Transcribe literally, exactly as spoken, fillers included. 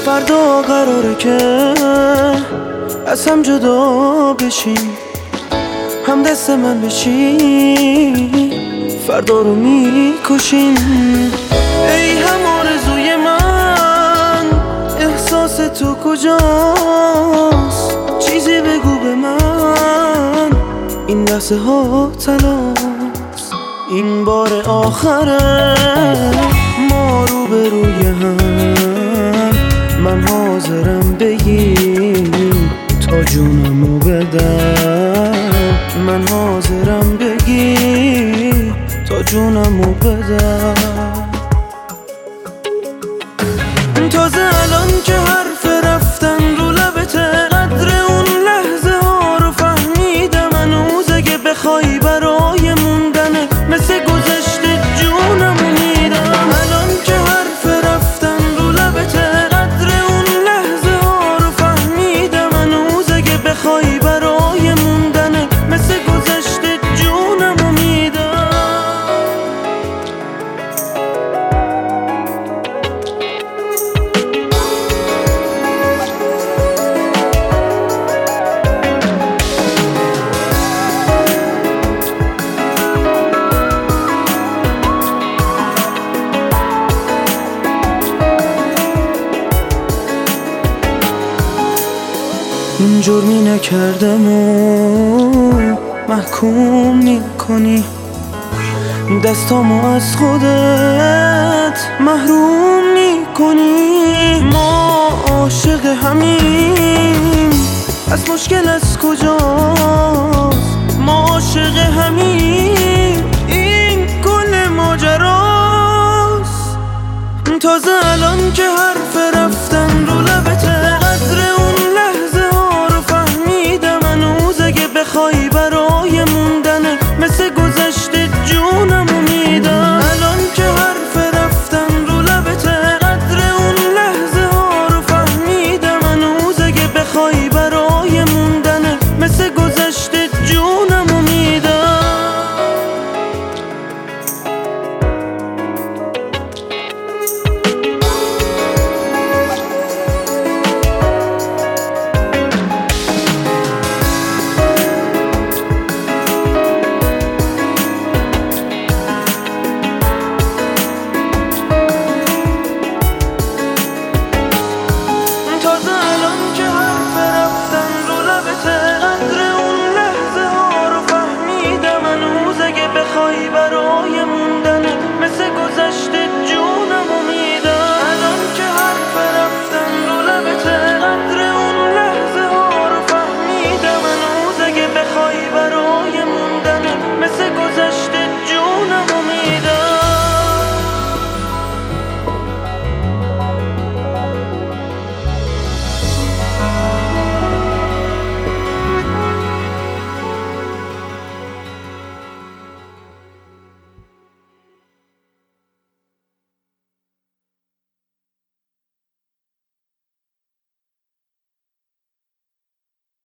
فردا قراره که از هم جدا بشیم، هم دست من بشی فردا رو میکشیم. ای هم آرزوی من، احساس تو کجاست؟ چیزی بگو به من، این لحظه ها تلاست. این بار آخره ما رو به روی هم، من حاضرم بگی تا جونمو بدم. من حاضرم بگی تا جونمو بدم. تازه الان که حرف رفتن رو لبته، قدر اون لحظه ها رو فهمیدم. هنوز اگه بخوای برای موندنه، مثل گذشته جونمو میدم. الان که حرف رفتن رو لبته، قدر اون لحظه ها رو فهمیدم. هنوز اگه بخوای برای موندنه، مثل گذشته جونمو میدم. این جرمی نکردم و محکوم میکنی، دستامو از خودت محروم میکنی. ما عاشق همیم، از مشکل از کجاست؟ ما عاشق همیم، این کل ماجراست. تازه الان که